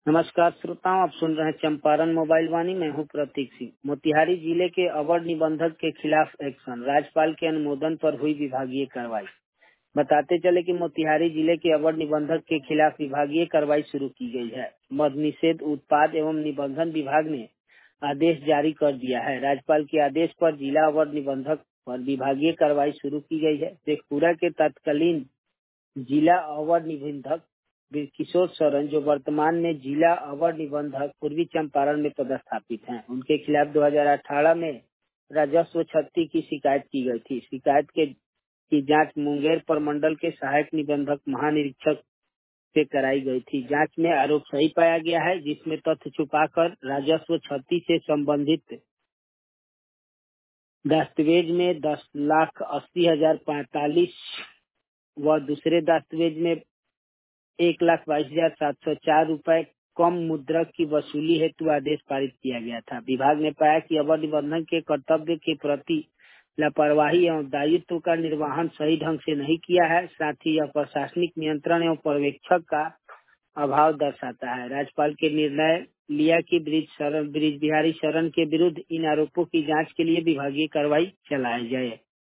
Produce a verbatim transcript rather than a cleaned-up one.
नमस्कार श्रोताओं, आप सुन रहे हैं चंपारण मोबाइल वाणी। मैं हूं प्रतीक सिंह। मोतिहारी जिले के अवर निबंधक के खिलाफ एक्शन, राज्यपाल के अनुमोदन पर हुई विभागीय कार्रवाई। बताते चले कि मोतिहारी जिले के अवर निबंधक के खिलाफ विभागीय कार्रवाई शुरू की गई है। मद निषेध उत्पाद एवं निबंधन विभाग ने आदेश जारी कर दिया है। राज्यपाल के आदेश पर जिला अवर निबंधक पर विभागीय कार्रवाई शुरू की गई है। शेखपुरा के तत्कालीन जिला अवर निबंधक किशोर सरन, जो वर्तमान में जिला अवर निबंधक पूर्वी चंपारण में पदस्थापित हैं, उनके खिलाफ दो हज़ार अठारह में राजस्व क्षति की शिकायत की गई थी। शिकायत के की जांच मुंगेर प्रमंडल के सहायक निबंधक महानिरीक्षक से कराई गई थी। जांच में आरोप सही पाया गया है, जिसमें तथ्य छुपाकर राजस्व क्षति से संबंधित दस्तावेज में दस लाख अस्सी हजार पैंतालीस व दूसरे दस्तावेज में एक लाख बाईस हजार सात सौ चार रूपए कम मुद्रक की वसूली हेतु आदेश पारित किया गया था। विभाग ने पाया कि अवर निबंधन के कर्तव्य के प्रति लापरवाही एवं दायित्व का निर्वहन सही ढंग से नहीं किया है। साथ ही यह प्रशासनिक नियंत्रण एवं पर्यवेक्षक का अभाव दर्शाता है। राज्यपाल के निर्णय लिया कि ब्रिज शरण ब्रिज बिहारी शरण के विरुद्ध इन आरोपों की जांच के लिए विभागीय कार्रवाई चलाई जाए।